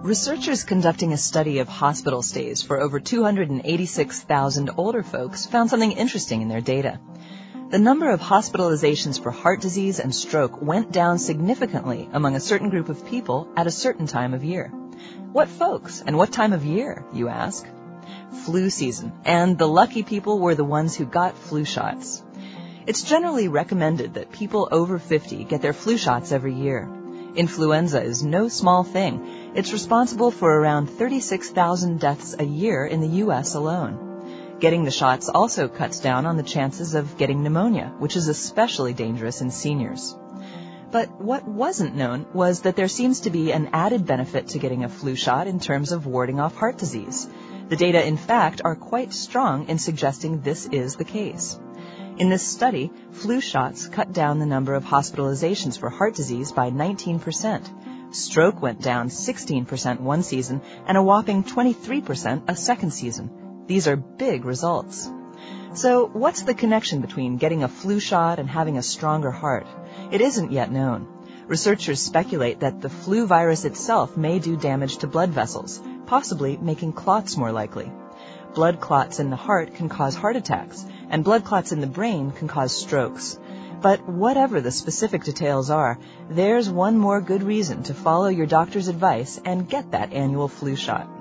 Researchers conducting a study of hospital stays for over 286,000 older folks found something interesting in their data. The number of hospitalizations for heart disease and stroke went down significantly among a certain group of people at a certain time of year. What folks and what time of year, you ask? Flu season, and the lucky people were the ones who got flu shots. It's generally recommended that people over 50 get their flu shots every year. Influenza is no small thing. It's responsible for around 36,000 deaths a year in the U.S. alone. Getting the shots also cuts down on the chances of getting pneumonia, which is especially dangerous in seniors. But what wasn't known was that there seems to be an added benefit to getting a flu shot in terms of warding off heart disease. The data, in fact, are quite strong in suggesting this is the case. In this study, flu shots cut down the number of hospitalizations for heart disease by 19%. Stroke went down 16% one season and a whopping 23% a second season. These are big results. So what's the connection between getting a flu shot and having a stronger heart? It isn't yet known. Researchers speculate that the flu virus itself may do damage to blood vessels, possibly making clots more likely. Blood clots in the heart can cause heart attacks, and blood clots in the brain can cause strokes. But whatever the specific details are, there's one more good reason to follow your doctor's advice and get that annual flu shot.